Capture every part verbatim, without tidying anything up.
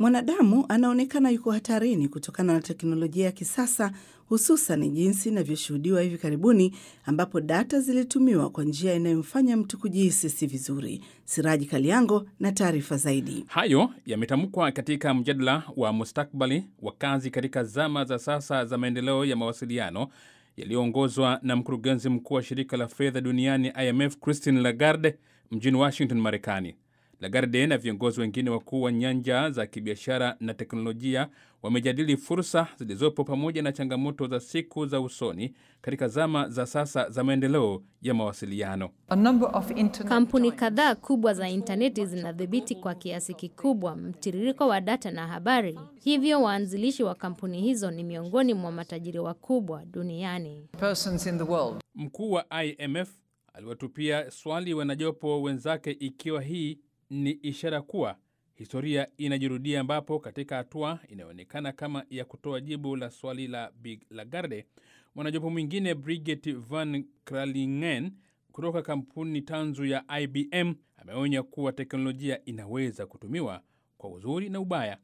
Mwanadamu anaonekana yuko hatarini kutokana na teknolojia ya kisasa, hususan jinsi inavyoshuhudiwa hivi karibuni ambapo data zilitumiwa kwa njia inayomfanya mtu kujihisi si vizuri. Siraji Kaliango na taarifa zaidi. Hayo yametamkwa katika mjadala wa mustakabali wa kazi katika zama za sasa za maendeleo ya mawasiliano yaliyoongozwa na mkurugenzi mkuu wa shirika la fedha duniani I M F Christine Lagarde mjini Washington, Marekani. Lagarde na viongozi wengine wakuu wa nyanja za kibiashara na teknolojia wamejadili fursa zilizopo pamoja na changamoto za siku za usoni katika zama za sasa za maendeleo ya mawasiliano. Kampuni kadhaa kubwa za interneti zinadhibiti kwa kiasi kikubwa mtiririko wa data na habari. Hivyo waanzilishi wa kampuni hizo ni miongoni mwa matajiri wakubwa duniani. Mkuu wa I M F aliwatupia swali wanajopo wenzake ikiwa hii ni ishara kuwa historia inajirudia, ambapo katika hatua inayoonekana kama ya kutoa jibu la swali la Big Lagarde, mwanajopo mwingine Brigitte van Kralingen kutoka kampuni tanzu ya I B M ameonya kuwa teknolojia inaweza kutumiwa kwa uzuri na ubaya.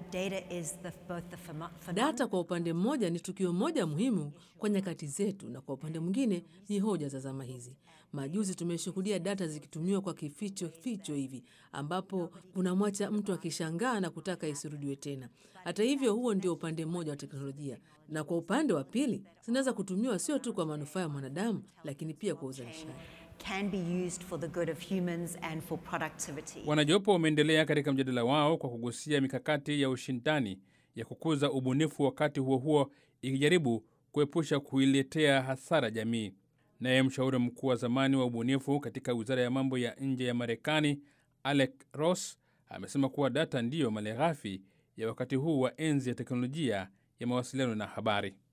Data kwa upande mmoja ni tukio moja muhimu kwa nyakati zetu, na kwa upande mwingine ni hoja za zama hizi. Majuzi tumeshuhudia data zikitumiwa kwa kificho ficho hivi, ambapo kunamwacha mtu akishangaa na kutaka isirudiwe tena. Hata hivyo, huo ndio upande mmoja wa teknolojia, na kwa upande wa pili zinaweza kutumiwa sio tu kwa manufaa ya mwanadamu, lakini pia kwa uzalishaji. Can be used for the good of humans and for productivity. Wanajopo wameendelea katika mjadala wao kwa kugusia mikakati ya ushindani ya kukuza ubunifu, wakati huo huo ikijaribu kuepusha kuiletea hasara jamii. Naye mshauri mkuu wa zamani wa ubunifu katika Wizara ya Mambo ya Nje ya Marekani, Alec Ross, amesema kuwa data ndiyo malighafi ya wakati huu wa enzi ya teknolojia ya mawasiliano na habari.